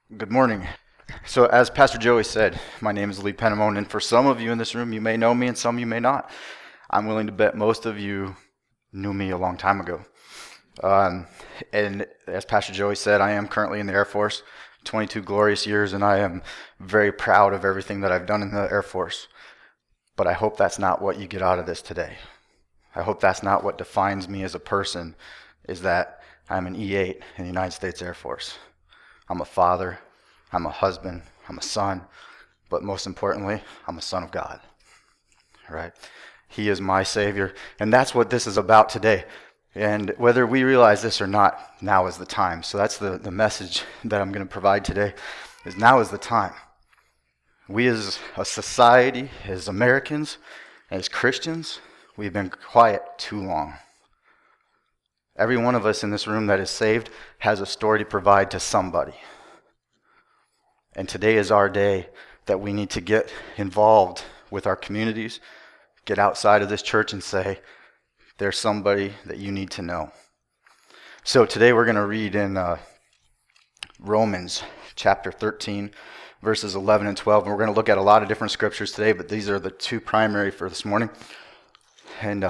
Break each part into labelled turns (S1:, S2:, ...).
S1: Good morning. So, as Pastor Joey said, my name is Lee Penamone, and for some of you in this room, you may know me and some you may not. I'm willing to bet most of you knew me a long time ago. And as Pastor Joey said, I am currently in the Air Force, 22 glorious years, and I am very proud of everything that I've done in the Air Force. But I hope that's not what you get out of this today. I hope that's not what defines me as a person, is that I'm an E8 in the United States Air Force. I'm a father, I'm a husband, I'm a son, but most importantly, I'm a son of God, right? He is my Savior, and that's what this is about today. And whether we realize this or not, now is the time. So that's the message that I'm going to provide today, is now is the time. We as a society, as Americans, as Christians, we've been quiet too long. Every one of us in this room that is saved has a story to provide to somebody. And today is our day that we need to get involved with our communities, get outside of this church and say, there's somebody that you need to know. So today we're going to read in Romans chapter 13, verses 11 and 12. And we're going to look at a lot of different scriptures today, but these are the two primary for this morning. And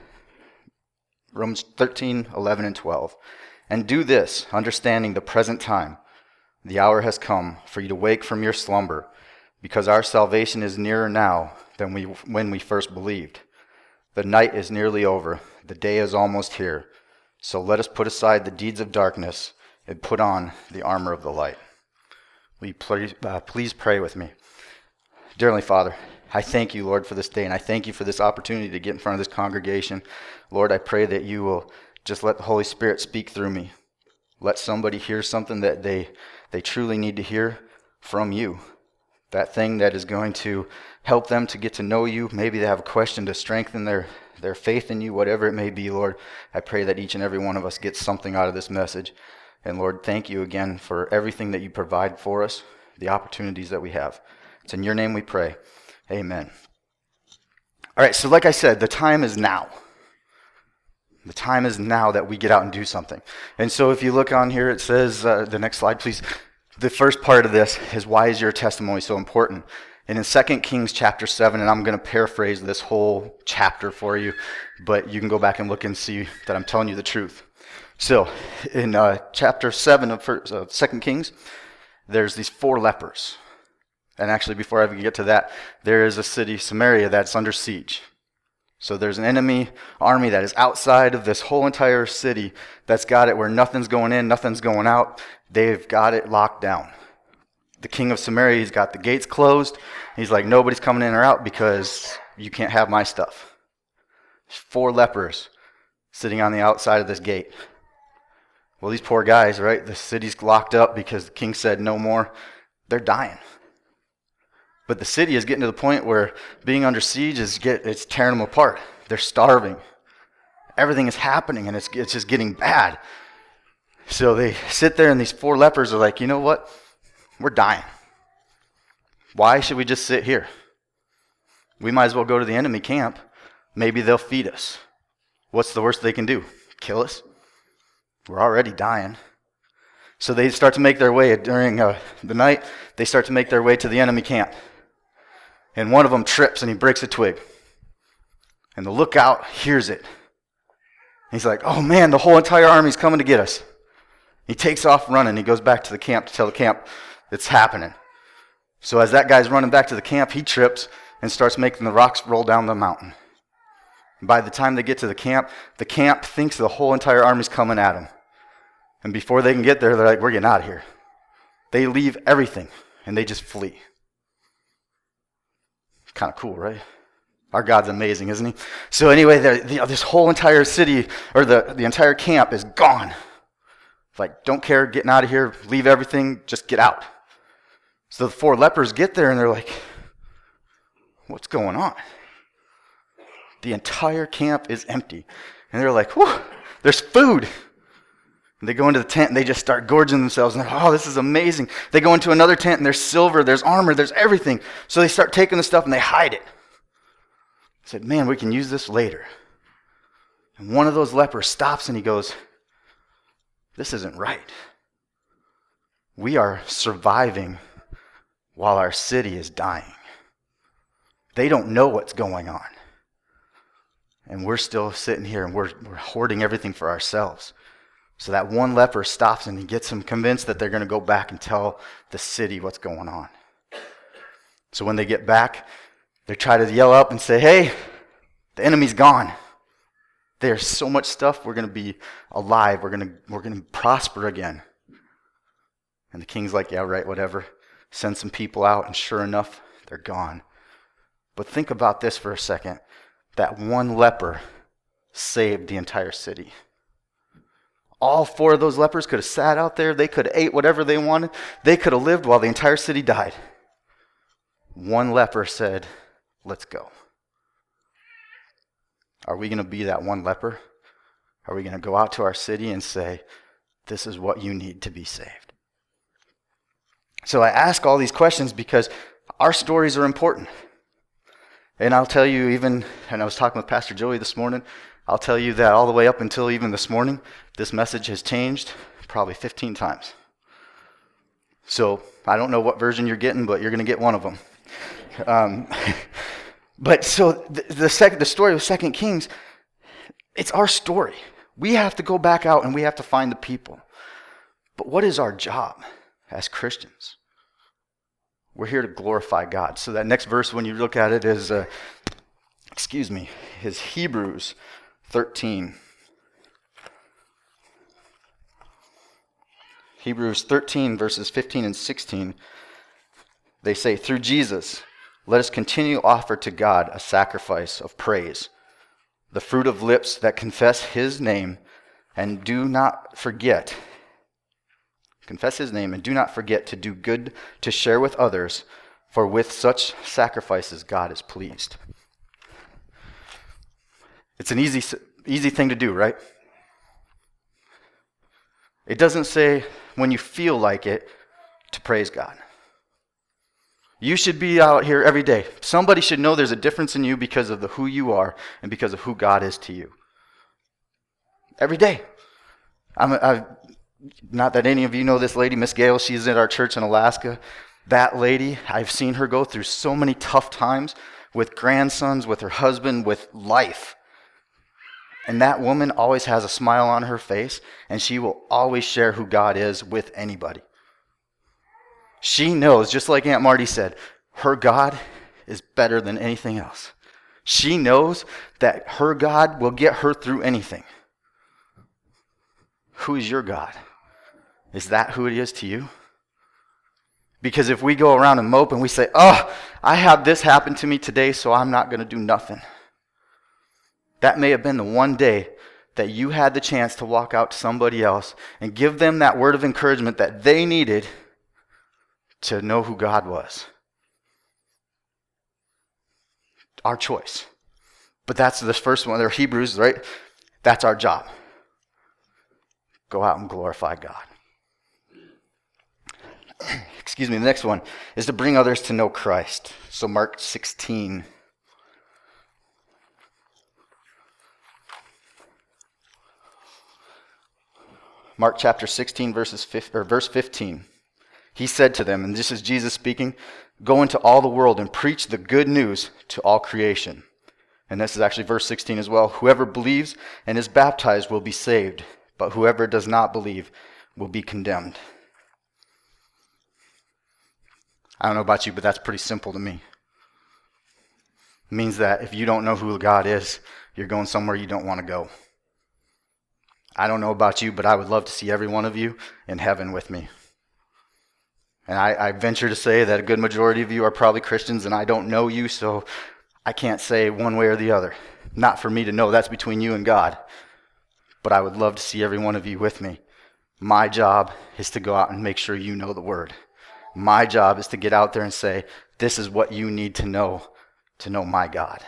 S1: Romans 13, 11, and 12. And do this, understanding the present time. The hour has come for you to wake from your slumber, because our salvation is nearer now than when we first believed. The night is nearly over, the day is almost here. So let us put aside the deeds of darkness and put on the armor of the light. Will you please pray with me? Dear Heavenly Father, I thank you, Lord, for this day, and I thank you for this opportunity to get in front of this congregation. Lord, I pray that you will just let the Holy Spirit speak through me. Let somebody hear something that they truly need to hear from you. That thing that is going to help them to get to know you. Maybe they have a question to strengthen their faith in you, whatever it may be, Lord. I pray that each and every one of us gets something out of this message. And Lord, thank you again for everything that you provide for us, the opportunities that we have. It's in your name we pray. Amen. All right, so like I said, the time is now. The time is now that we get out and do something. And so if you look on here, it says, the next slide, please. The first part of this is, why is your testimony so important? And in 2 Kings chapter 7, and I'm going to paraphrase this whole chapter for you, but you can go back and look and see that I'm telling you the truth. So in chapter 7 of 2 Kings, there's these 4 lepers. And actually, before I even get to that, there is a city, Samaria, that's under siege. So there's an enemy army that is outside of this whole entire city that's got it where nothing's going in, nothing's going out. They've got it locked down. The king of Samaria, he's got the gates closed. He's like, nobody's coming in or out because you can't have my stuff. There's 4 lepers sitting on the outside of this gate. Well, these poor guys, right? The city's locked up because the king said no more. They're dying. But the city is getting to the point where being under siege it's tearing them apart. They're starving. Everything is happening, and it's just getting bad. So they sit there, and these 4 lepers are like, you know what? We're dying. Why should we just sit here? We might as well go to the enemy camp. Maybe they'll feed us. What's the worst they can do? Kill us? We're already dying. So they start to make their way during the night. They start to make their way to the enemy camp. And one of them trips and he breaks a twig. And the lookout hears it. He's like, oh man, the whole entire army's coming to get us. He takes off running. He goes back to the camp to tell the camp it's happening. So as that guy's running back to the camp, he trips and starts making the rocks roll down the mountain. And by the time they get to the camp thinks the whole entire army's coming at them. And before they can get there, they're like, we're getting out of here. They leave everything and they just flee. Kind of cool, right? Our God's amazing, isn't he? So anyway, this whole entire city, or the entire camp is gone. Like, don't care, getting out of here, leave everything, just get out. So the 4 lepers get there and they're like, what's going on? The entire camp is empty. And they're like, whew, there's food. And they go into the tent and they just start gorging themselves. And they're like, oh, this is amazing. They go into another tent and there's silver, there's armor, there's everything. So they start taking the stuff and they hide it. I said, man, we can use this later. And one of those lepers stops and he goes, this isn't right. We are surviving while our city is dying. They don't know what's going on. And we're still sitting here and we're hoarding everything for ourselves. So that one leper stops and he gets them convinced that they're going to go back and tell the city what's going on. So when they get back, they try to yell up and say, hey, the enemy's gone. There's so much stuff. We're going to be alive. We're going to prosper again. And the king's like, yeah, right, whatever. Send some people out, and sure enough, they're gone. But think about this for a second. That one leper saved the entire city. All 4 of those lepers could have sat out there. They could have ate whatever they wanted. They could have lived while the entire city died. One leper said, let's go. Are we going to be that one leper? Are we going to go out to our city and say, this is what you need to be saved? So I ask all these questions because our stories are important. And I'll tell you and I was talking with Pastor Joey this morning, I'll tell you that all the way up until even this morning, this message has changed probably 15 times. So I don't know what version you're getting, but you're going to get one of them. But so the story of 2 Kings, it's our story. We have to go back out and we have to find the people. But what is our job as Christians? We're here to glorify God. So that next verse, when you look at it, is Hebrews 13. Hebrews 13, verses 15 and 16. They say, through Jesus, let us continue to offer to God a sacrifice of praise, the fruit of lips that confess his name, and do not forget. Confess his name and do not forget to do good to share with others, for with such sacrifices God is pleased. It's an easy thing to do, right? It doesn't say when you feel like it to praise God. You should be out here every day. Somebody should know there's a difference in you because of who you are and because of who God is to you. Every day. Not that any of you know this lady, Miss Gale. She's at our church in Alaska. That lady, I've seen her go through so many tough times with grandsons, with her husband, with life. And that woman always has a smile on her face, and she will always share who God is with anybody. She knows, just like Aunt Marty said, her God is better than anything else. She knows that her God will get her through anything. Who is your God? Is that who it is to you? Because if we go around and mope and we say, oh, I had this happen to me today, so I'm not going to do nothing. That may have been the one day that you had the chance to walk out to somebody else and give them that word of encouragement that they needed to know who God was. Our choice. But that's this first one. They're Hebrews, right? That's our job. Go out and glorify God. The next one is to bring others to know Christ. So Mark 16. Mark chapter 16, verse 15. He said to them, and this is Jesus speaking, go into all the world and preach the good news to all creation. And this is actually verse 16 as well. Whoever believes and is baptized will be saved, but whoever does not believe will be condemned. I don't know about you, but that's pretty simple to me. It means that if you don't know who God is, you're going somewhere you don't want to go. I don't know about you, but I would love to see every one of you in heaven with me. And I venture to say that a good majority of you are probably Christians, and I don't know you, so I can't say one way or the other. Not for me to know, that's between you and God. But I would love to see every one of you with me. My job is to go out and make sure you know the Word. My job is to get out there and say, this is what you need to know my God.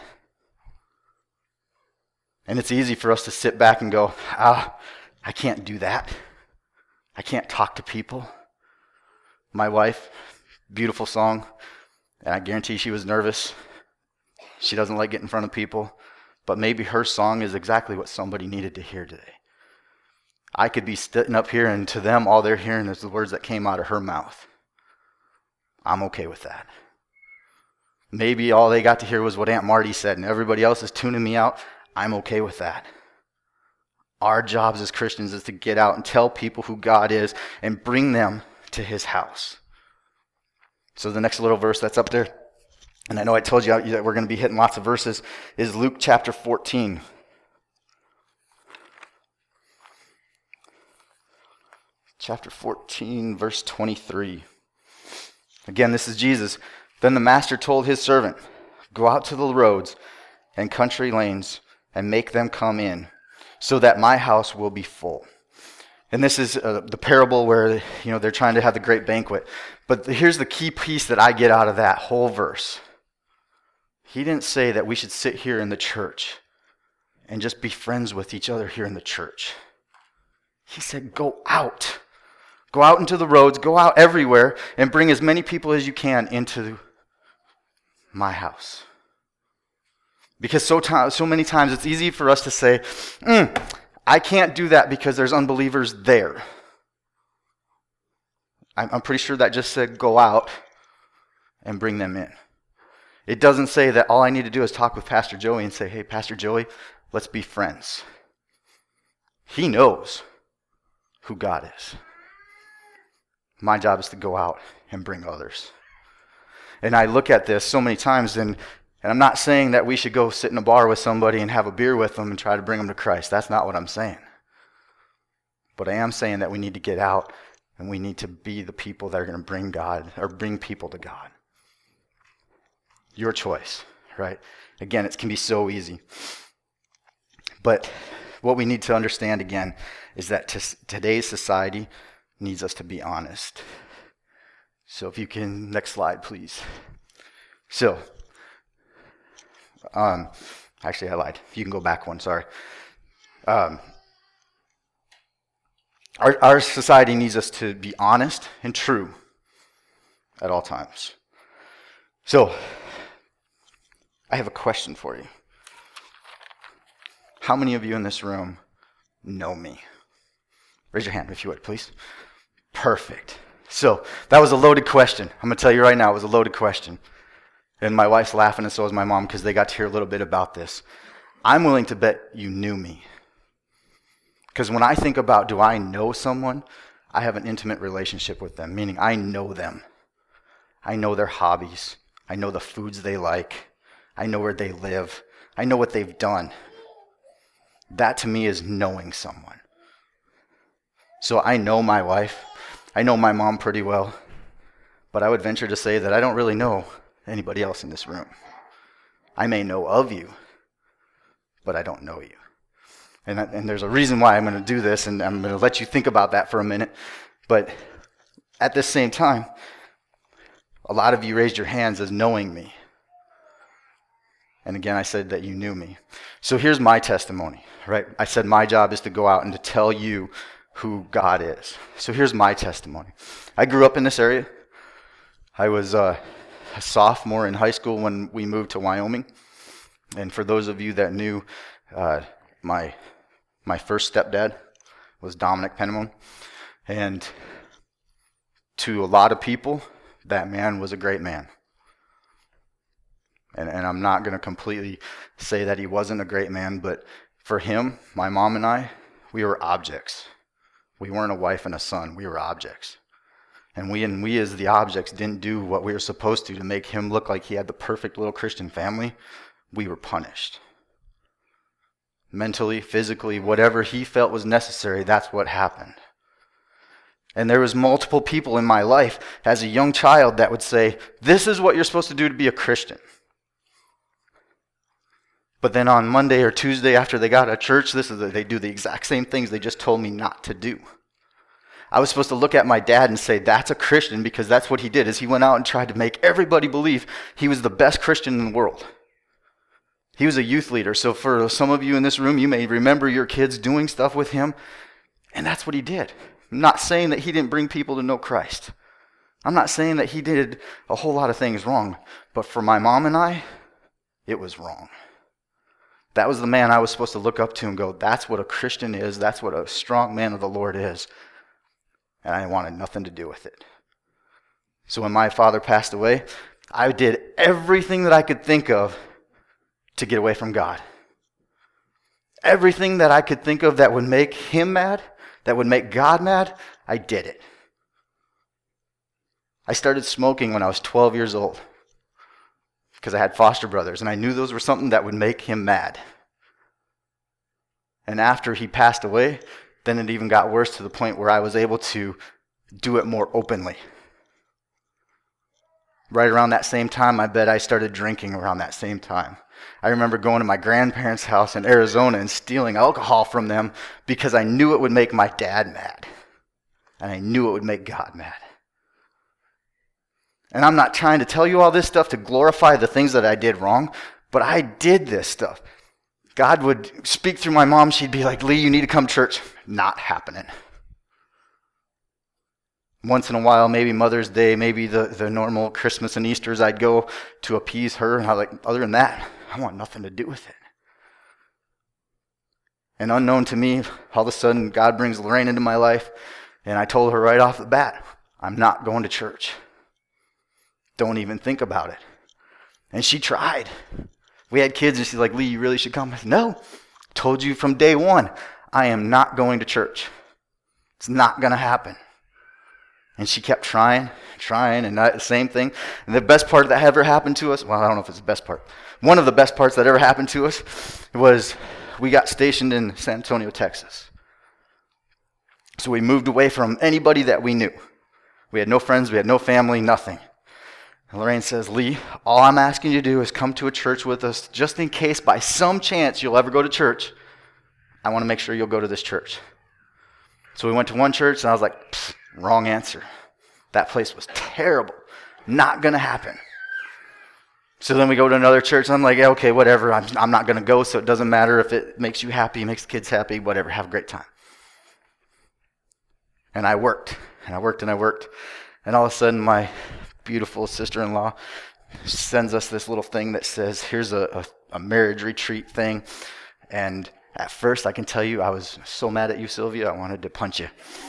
S1: And it's easy for us to sit back and go, I can't do that. I can't talk to people. My wife, beautiful song, and I guarantee she was nervous. She doesn't like getting in front of people, but maybe her song is exactly what somebody needed to hear today. I could be sitting up here, and to them, all they're hearing is the words that came out of her mouth. I'm okay with that. Maybe all they got to hear was what Aunt Marty said, and everybody else is tuning me out. I'm okay with that. Our jobs as Christians is to get out and tell people who God is and bring them to his house. So the next little verse that's up there, and I know I told you that we're going to be hitting lots of verses, is Luke chapter 14. Chapter 14, verse 23. Again, this is Jesus. Then the master told his servant, go out to the roads and country lanes and make them come in, so that my house will be full. And this is the parable where they're trying to have the great banquet. But here's the key piece that I get out of that whole verse. He didn't say that we should sit here in the church and just be friends with each other here in the church. He said, go out. Go out into the roads, go out everywhere, and bring as many people as you can into my house. Because so many times it's easy for us to say, I can't do that because there's unbelievers there. I'm pretty sure that just said go out and bring them in. It doesn't say that all I need to do is talk with Pastor Joey and say, hey, Pastor Joey, let's be friends. He knows who God is. My job is to go out and bring others. And I look at this so many times, and I'm not saying that we should go sit in a bar with somebody and have a beer with them and try to bring them to Christ. That's not what I'm saying. But I am saying that we need to get out and we need to be the people that are going to bring God or bring people to God. Your choice, right? Again, it can be so easy. But what we need to understand again is that today's society needs us to be honest. So if you can, next slide, please. So, actually I lied. You can go back one, sorry. Our society needs us to be honest and true at all times. So, I have a question for you. How many of you in this room know me? Raise your hand if you would, please. Perfect. So, that was a loaded question. I'm going to tell you right now, it was a loaded question. And my wife's laughing, and so is my mom, because they got to hear a little bit about this. I'm willing to bet you knew me. Because when I think about, do I know someone? I have an intimate relationship with them, meaning I know them. I know their hobbies. I know the foods they like. I know where they live. I know what they've done. That to me is knowing someone. So I know my wife. I know my mom pretty well. But I would venture to say that I don't really know anybody else in this room. I may know of you, but I don't know you. And there's a reason why I'm going to do this, and I'm going to let you think about that for a minute. But at the same time, a lot of you raised your hands as knowing me. And again, I said that you knew me. So here's my testimony, right? I said my job is to go out and to tell you who God is. So here's my testimony. I grew up in this area. I was a sophomore in high school when we moved to Wyoming. And for those of you that knew, my first stepdad was Dominic Penamone. And to a lot of people, that man was a great man. And I'm not going to completely say that he wasn't a great man, but for him, my mom and I, we were objects. We weren't a wife and a son. We were objects. And we as the objects didn't do what we were supposed to make him look like he had the perfect little Christian family. We were punished. Mentally, physically, whatever he felt was necessary, that's what happened. And there was multiple people in my life as a young child that would say, this is what you're supposed to do to be a Christian. But then on Monday or Tuesday after they got out of church, they do the exact same things they just told me not to do. I was supposed to look at my dad and say, that's a Christian, because that's what he did, is he went out and tried to make everybody believe he was the best Christian in the world. He was a youth leader, so for some of you in this room, you may remember your kids doing stuff with him, and that's what he did. I'm not saying that he didn't bring people to know Christ. I'm not saying that he did a whole lot of things wrong, but for my mom and I, it was wrong. That was the man I was supposed to look up to and go, that's what a Christian is. That's what a strong man of the Lord is. And I wanted nothing to do with it. So when my father passed away, I did everything that I could think of to get away from God. Everything that I could think of that would make him mad, that would make God mad, I did it. I started smoking when I was 12 years old because I had foster brothers, and I knew those were something that would make him mad. And after he passed away, then it even got worse to the point where I was able to do it more openly. Right around that same time, I bet I started drinking around that same time. I remember going to my grandparents' house in Arizona and stealing alcohol from them because I knew it would make my dad mad. And I knew it would make God mad. And I'm not trying to tell you all this stuff to glorify the things that I did wrong, but I did this stuff. God would speak through my mom. She'd be like, Lee, you need to come to church. Not happening. Once in a while, maybe Mother's Day, maybe the normal Christmas and Easters, I'd go to appease her. And I was like, other than that, I want nothing to do with it. And unknown to me, all of a sudden, God brings Lorraine into my life. And I told her right off the bat, I'm not going to church. Don't even think about it. And she tried. We had kids, and she's like, Lee, you really should come. I said, no. Told you from day one, I am not going to church. It's not going to happen. And she kept trying, and the same thing. And the best part that ever happened to us, well, I don't know if it's the best part. One of the best parts that ever happened to us was we got stationed in San Antonio, Texas. So we moved away from anybody that we knew. We had no friends, we had no family, nothing. And Lorraine says, Lee, all I'm asking you to do is come to a church with us just in case by some chance you'll ever go to church. I want to make sure you'll go to this church. So we went to one church, and I was like, wrong answer. That place was terrible. Not going to happen. So then we go to another church, and I'm like, okay, whatever. I'm not going to go, so it doesn't matter if it makes you happy, makes the kids happy, whatever. Have a great time. And I worked, and I worked, and I worked. And all of a sudden, my beautiful sister-in-law sends us this little thing that says, here's a marriage retreat thing. And at first, I can tell you, I was so mad at you, Sylvia, I wanted to punch you.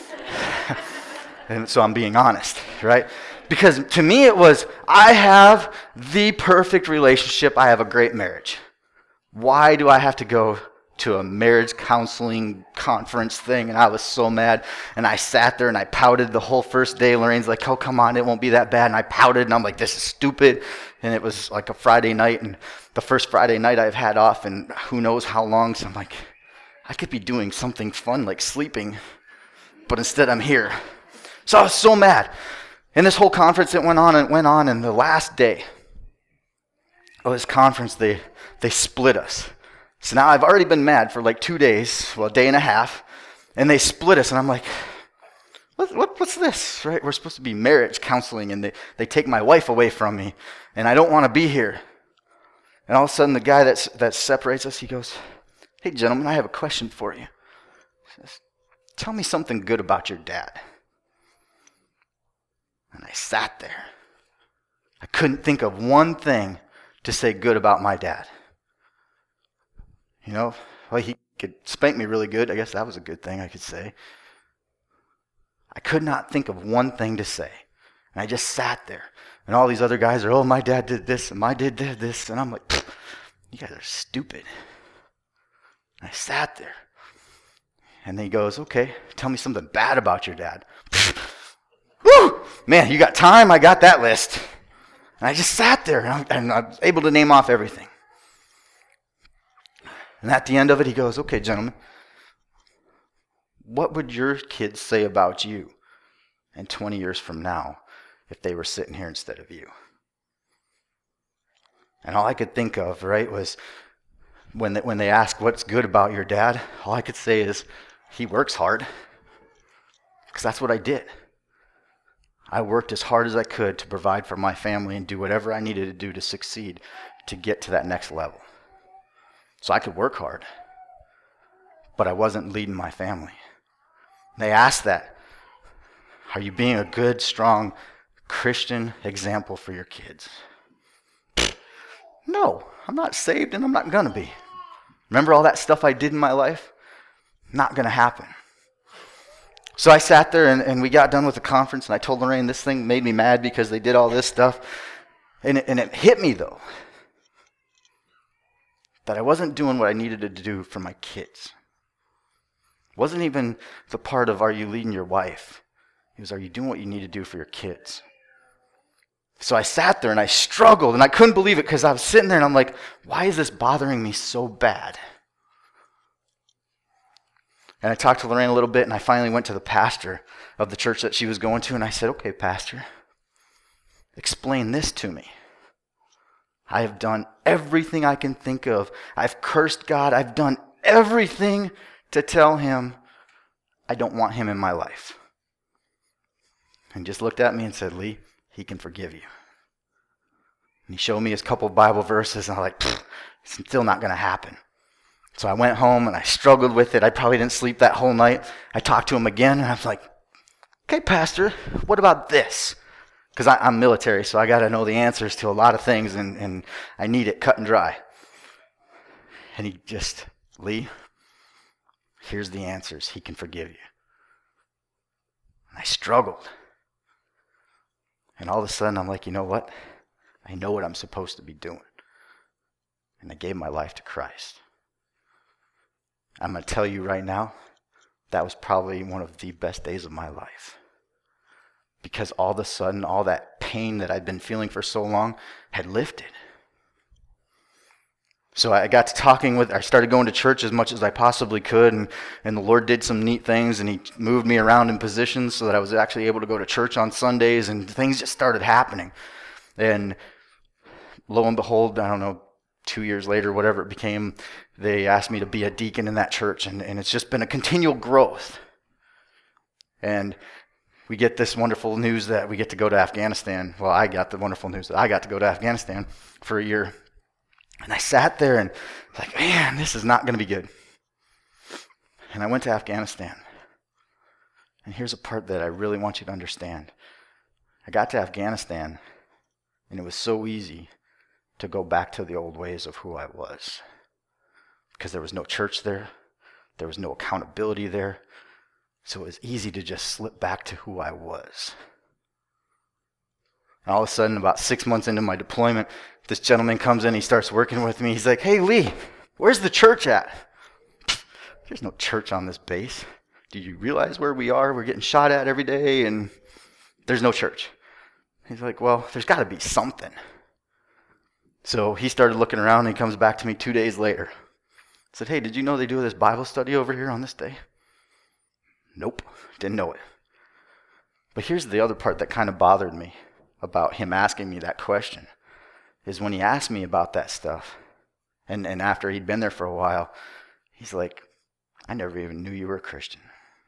S1: And so I'm being honest, right? Because to me it was, I have the perfect relationship. I have a great marriage. Why do I have to go to a marriage counseling conference thing? And I was so mad. And I sat there and I pouted the whole first day. Lorraine's like, oh, come on, it won't be that bad. And I pouted and I'm like, this is stupid. And it was like a Friday night, and the first Friday night I've had off and who knows how long. So I'm like, I could be doing something fun like sleeping, but instead I'm here. So I was so mad. And this whole conference, it went on, and the last day of this conference, they split us. So now I've already been mad for like 2 days, well, a day and a half, and they split us, and I'm like, what's this, right? We're supposed to be marriage counseling, and they take my wife away from me, and I don't want to be here. And all of a sudden, the guy that separates us, he goes, hey, gentlemen, I have a question for you. He says, tell me something good about your dad. And I sat there. I couldn't think of one thing to say good about my dad. You know, well, he could spank me really good. I guess that was a good thing I could say. I could not think of one thing to say. And I just sat there. And all these other guys are, oh, my dad did this, and my dad did this. And I'm like, you guys are stupid. And I sat there. And then he goes, okay, tell me something bad about your dad. Woo! Man, you got time? I got that list. And I just sat there, and I was able to name off everything. And at the end of it, he goes, okay, gentlemen, what would your kids say about you in 20 years from now if they were sitting here instead of you? And all I could think of, right, was when they ask what's good about your dad, all I could say is he works hard, because that's what I did. I worked as hard as I could to provide for my family and do whatever I needed to do to succeed to get to that next level. So I could work hard, but I wasn't leading my family. They asked that, are you being a good, strong Christian example for your kids? No, I'm not saved and I'm not going to be. Remember all that stuff I did in my life? Not going to happen. So I sat there and we got done with the conference, and I told Lorraine this thing made me mad because they did all this stuff. And it hit me, though, that I wasn't doing what I needed to do for my kids. It wasn't even the part of, are you leading your wife? It was, are you doing what you need to do for your kids? So I sat there and I struggled, and I couldn't believe it because I was sitting there and I'm like, why is this bothering me so bad? And I talked to Lorraine a little bit, and I finally went to the pastor of the church that she was going to, and I said, okay, pastor, explain this to me. I have done everything I can think of. I've cursed God. I've done everything to tell him I don't want him in my life. And just looked at me and said, Lee, he can forgive you. And he showed me his couple of Bible verses, and I'm like, it's still not going to happen. So I went home and I struggled with it. I probably didn't sleep that whole night. I talked to him again, and I was like, okay, pastor, what about this? Because I'm military, so I got to know the answers to a lot of things, and I need it cut and dry. And he just, Lee, here's the answers. He can forgive you. And I struggled. And all of a sudden, I'm like, you know what? I know what I'm supposed to be doing. And I gave my life to Christ. I'm going to tell you right now, that was probably one of the best days of my life. Because all of a sudden, all that pain that I'd been feeling for so long had lifted. So I got to I started going to church as much as I possibly could, and the Lord did some neat things, and he moved me around in positions so that I was actually able to go to church on Sundays, and things just started happening. And lo and behold, I don't know, 2 years later, whatever it became, they asked me to be a deacon in that church, and it's just been a continual growth. And we get this wonderful news that we get to go to Afghanistan. Well, I got the wonderful news that I got to go to Afghanistan for a year. And I sat there and was like, man, this is not going to be good. And I went to Afghanistan. And here's a part that I really want you to understand. I got to Afghanistan, and it was so easy to go back to the old ways of who I was. Because there was no church there. There was no accountability there. So it was easy to just slip back to who I was. And all of a sudden, about 6 months into my deployment, this gentleman comes in, he starts working with me. He's like, hey, Lee, where's the church at? There's no church on this base. Do you realize where we are? We're getting shot at every day, and there's no church. He's like, well, there's got to be something. So he started looking around, and he comes back to me 2 days later. I said, hey, did you know they do this Bible study over here on this day? Nope, didn't know it. But here's the other part that kind of bothered me about him asking me that question, is when he asked me about that stuff, and after he'd been there for a while, he's like, I never even knew you were a Christian.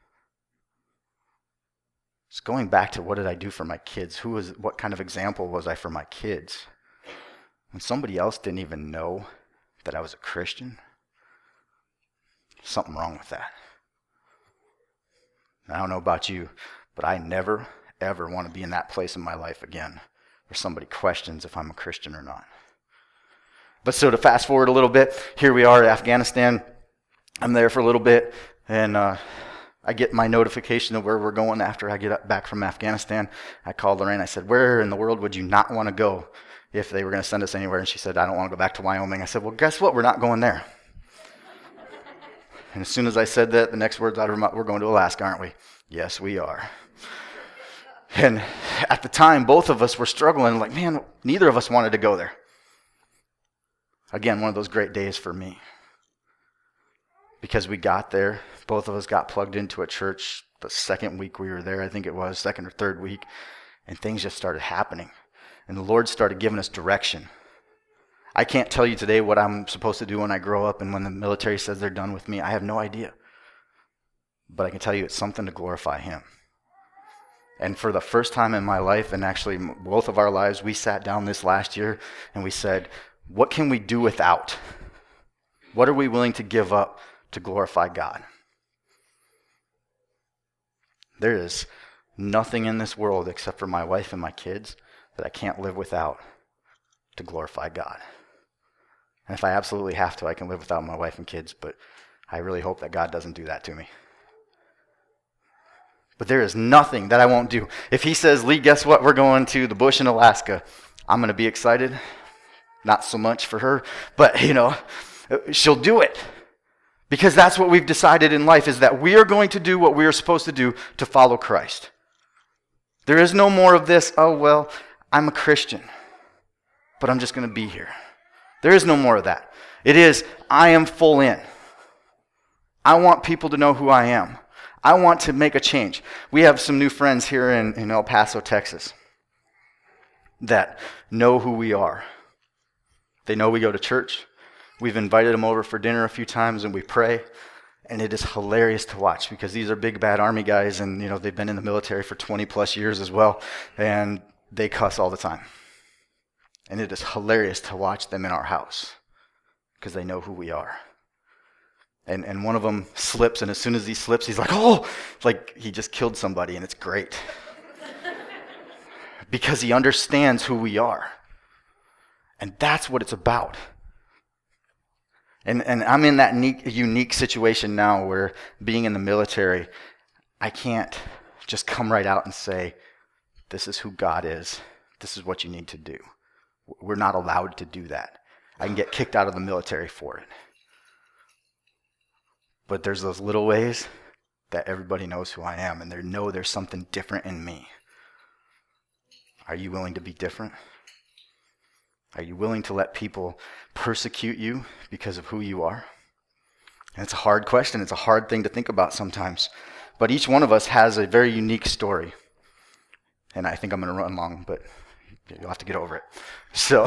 S1: It's going back to what did I do for my kids? What kind of example was I for my kids? When somebody else didn't even know that I was a Christian, something wrong with that. I don't know about you, but I never, ever want to be in that place in my life again where somebody questions if I'm a Christian or not. But so to fast forward a little bit, here we are at Afghanistan. I'm there for a little bit, and I get my notification of where we're going after I get back from Afghanistan. I called Lorraine. I said, where in the world would you not want to go if they were going to send us anywhere? And she said, I don't want to go back to Wyoming. I said, well, guess what? We're not going there. And as soon as I said that, the next words out of her mouth, we're going to Alaska, aren't we? Yes, we are. And at the time, both of us were struggling. Like, man, neither of us wanted to go there. Again, one of those great days for me. Because we got there, both of us got plugged into a church the second week we were there, I think it was, second or third week, and things just started happening. And the Lord started giving us direction. I can't tell you today what I'm supposed to do when I grow up and when the military says they're done with me. I have no idea. But I can tell you it's something to glorify Him. And for the first time in my life, and actually both of our lives, we sat down this last year and we said, what can we do without? What are we willing to give up to glorify God? There is nothing in this world except for my wife and my kids that I can't live without to glorify God. And if I absolutely have to, I can live without my wife and kids, but I really hope that God doesn't do that to me. But there is nothing that I won't do. If he says, Lee, guess what? We're going to the bush in Alaska. I'm going to be excited. Not so much for her, but, she'll do it. Because that's what we've decided in life, is that we are going to do what we are supposed to do to follow Christ. There is no more of this, oh, well, I'm a Christian, but I'm just going to be here. There is no more of that. It is, I am full in. I want people to know who I am. I want to make a change. We have some new friends here in El Paso, Texas, that know who we are. They know we go to church. We've invited them over for dinner a few times, and we pray. And it is hilarious to watch, because these are big, bad Army guys, and they've been in the military for 20 plus years as well, and they cuss all the time. And it is hilarious to watch them in our house, because they know who we are. And one of them slips, and as soon as he slips, he's like, oh, like he just killed somebody, and it's great. Because he understands who we are. And that's what it's about. And I'm in that unique situation now where, being in the military, I can't just come right out and say, this is who God is. This is what you need to do. We're not allowed to do that. I can get kicked out of the military for it. But there's those little ways that everybody knows who I am, and they know there's something different in me. Are you willing to be different? Are you willing to let people persecute you because of who you are? And it's a hard question. It's a hard thing to think about sometimes. But each one of us has a very unique story. And I think I'm going to run long, but you'll have to get over it. So,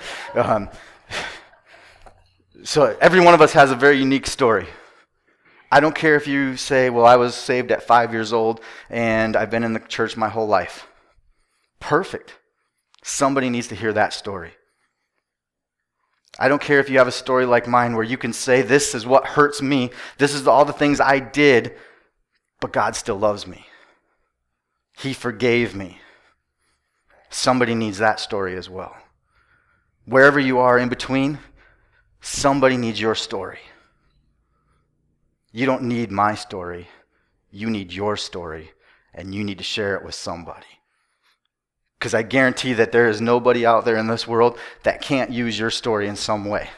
S1: so every one of us has a very unique story. I don't care if you say, well, I was saved at 5 years old and I've been in the church my whole life. Perfect. Somebody needs to hear that story. I don't care if you have a story like mine where you can say, this is what hurts me, this is all the things I did, but God still loves me. He forgave me. Somebody needs that story as well. Wherever you are in between, somebody needs your story. You don't need my story. You need your story, and you need to share it with somebody. Because I guarantee that there is nobody out there in this world that can't use your story in some way.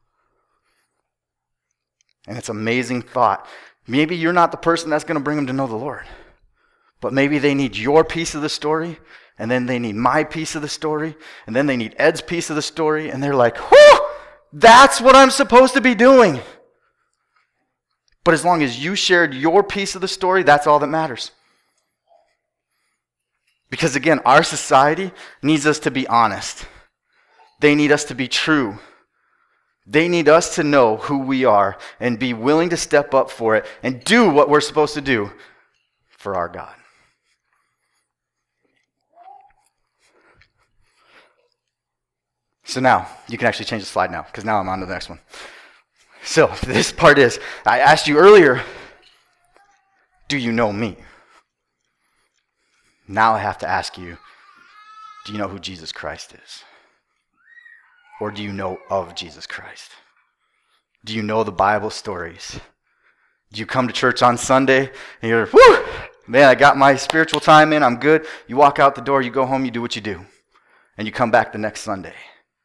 S1: And it's an amazing thought. Maybe you're not the person that's going to bring them to know the Lord. But maybe they need your piece of the story, and then they need my piece of the story, and then they need Ed's piece of the story, and they're like, whew, that's what I'm supposed to be doing. But as long as you shared your piece of the story, that's all that matters. Because again, our society needs us to be honest. They need us to be true. They need us to know who we are and be willing to step up for it and do what we're supposed to do for our God. So now, you can actually change the slide now, because now I'm on to the next one. So this part is, I asked you earlier, do you know me? Now I have to ask you, do you know who Jesus Christ is? Or do you know of Jesus Christ? Do you know the Bible stories? Do you come to church on Sunday and you're, whoo, man, I got my spiritual time in, I'm good. You walk out the door, you go home, you do what you do. And you come back the next Sunday.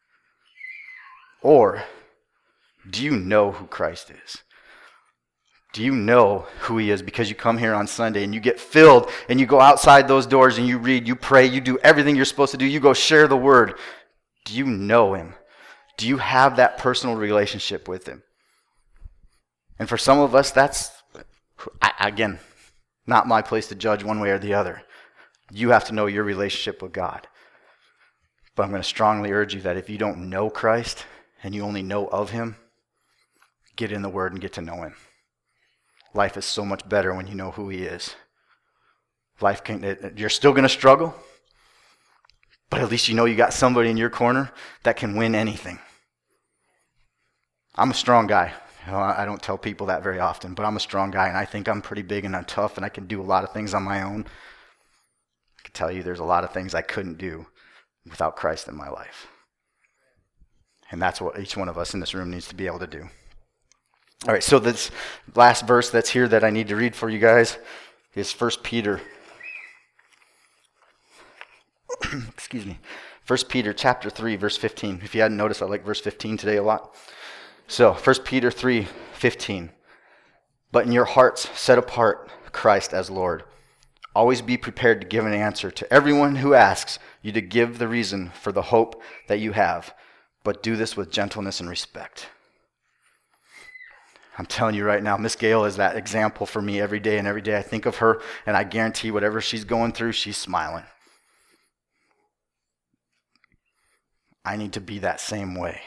S1: Or do you know who Christ is? Do you know who he is because you come here on Sunday and you get filled and you go outside those doors and you read, you pray, you do everything you're supposed to do, you go share the word. Do you know him? Do you have that personal relationship with him? And for some of us, that's, again, not my place to judge one way or the other. You have to know your relationship with God. But I'm going to strongly urge you that if you don't know Christ and you only know of him, get in the word and get to know him. Life is so much better when you know who he is. You're still going to struggle, but at least you know you got somebody in your corner that can win anything. I'm a strong guy. I don't tell people that very often, but I'm a strong guy, and I think I'm pretty big and I'm tough, and I can do a lot of things on my own. I can tell you there's a lot of things I couldn't do without Christ in my life. And that's what each one of us in this room needs to be able to do. All right, so this last verse that's here that I need to read for you guys is 1 Peter. Excuse me. 1 Peter chapter 3, verse 15. If you hadn't noticed, I like verse 15 today a lot. So, 1 Peter 3, 15. But in your hearts set apart Christ as Lord. Always be prepared to give an answer to everyone who asks you to give the reason for the hope that you have, but do this with gentleness and respect. I'm telling you right now, Miss Gail is that example for me every day, and every day I think of her, and I guarantee whatever she's going through, she's smiling. I need to be that same way.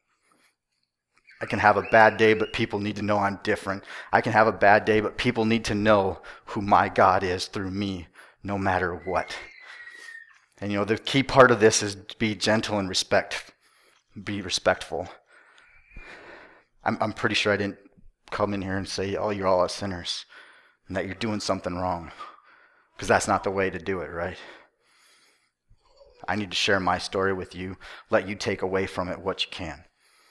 S1: I can have a bad day, but people need to know I'm different. I can have a bad day, but people need to know who my God is through me, no matter what. And the key part of this is to be gentle and be respectful. I'm pretty sure I didn't come in here and say, oh, you're all sinners, and that you're doing something wrong. Because that's not the way to do it, right? I need to share my story with you, let you take away from it what you can.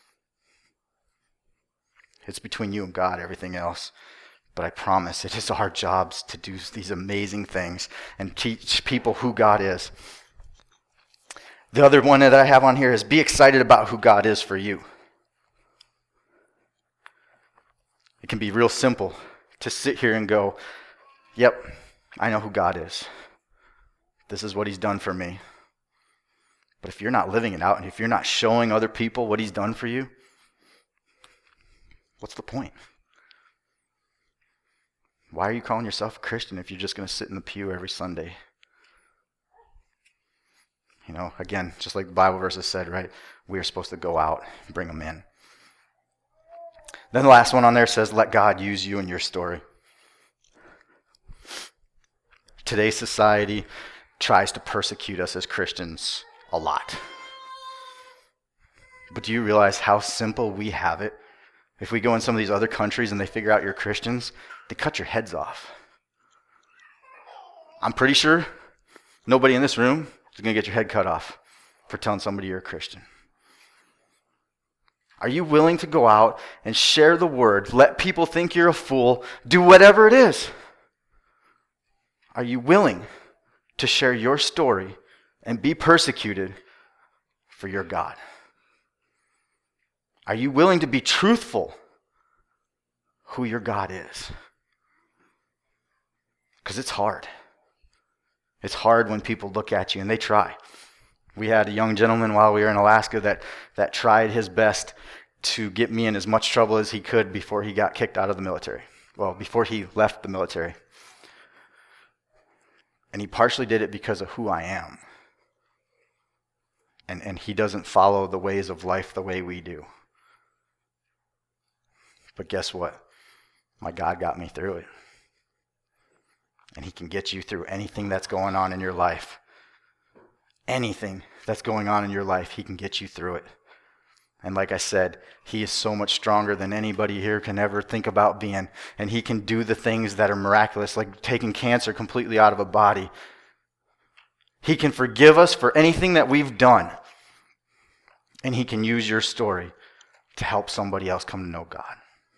S1: It's between you and God, everything else. But I promise it is our jobs to do these amazing things and teach people who God is. The other one that I have on here is be excited about who God is for you. It can be real simple to sit here and go, yep, I know who God is. This is what he's done for me. But if you're not living it out, and if you're not showing other people what he's done for you, what's the point? Why are you calling yourself a Christian if you're just going to sit in the pew every Sunday? Again, just like the Bible verses said, right? We are supposed to go out and bring them in. Then the last one on there says, let God use you in your story. Today's society tries to persecute us as Christians a lot. But do you realize how simple we have it? If we go in some of these other countries and they figure out you're Christians, they cut your heads off. I'm pretty sure nobody in this room is going to get your head cut off for telling somebody you're a Christian. Are you willing to go out and share the word, let people think you're a fool, do whatever it is? Are you willing to share your story and be persecuted for your God? Are you willing to be truthful who your God is? Because it's hard. It's hard when people look at you, and they try. We had a young gentleman while we were in Alaska that tried his best to get me in as much trouble as he could before he got kicked out of the military. Well, before he left the military. And he partially did it because of who I am. And he doesn't follow the ways of life the way we do. But guess what? My God got me through it. And he can get you through anything that's going on in your life. Anything that's going on in your life, he can get you through it. And like I said, he is so much stronger than anybody here can ever think about being. And he can do the things that are miraculous, like taking cancer completely out of a body. He can forgive us for anything that we've done. And he can use your story to help somebody else come to know God.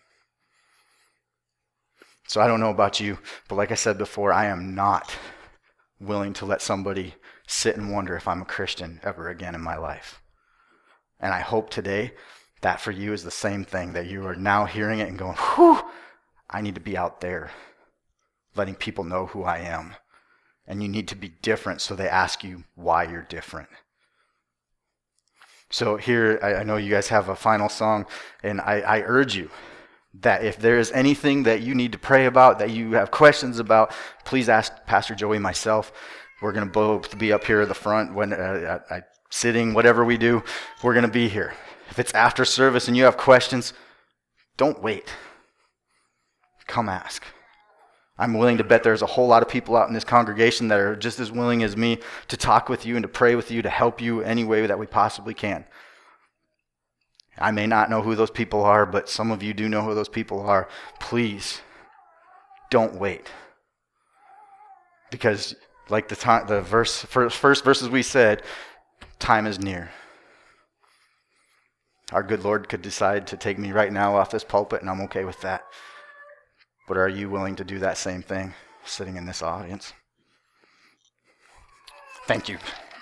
S1: So I don't know about you, but like I said before, I am not willing to let somebody sit and wonder if I'm a Christian ever again in my life. And I hope today that for you is the same thing, that you are now hearing it and going, whew, I need to be out there letting people know who I am. And you need to be different, so they ask you why you're different. So here, I know you guys have a final song, and I urge you that if there is anything that you need to pray about, that you have questions about, please ask Pastor Joey, myself. We're going to both be up here at the front when sitting, whatever we do, we're going to be here. If it's after service and you have questions, don't wait. Come ask. I'm willing to bet there's a whole lot of people out in this congregation that are just as willing as me to talk with you and to pray with you, to help you any way that we possibly can. I may not know who those people are, but some of you do know who those people are. Please, don't wait. Because like the first verses we said, time is near. Our good Lord could decide to take me right now off this pulpit, and I'm okay with that. But are you willing to do that same thing, sitting in this audience? Thank you.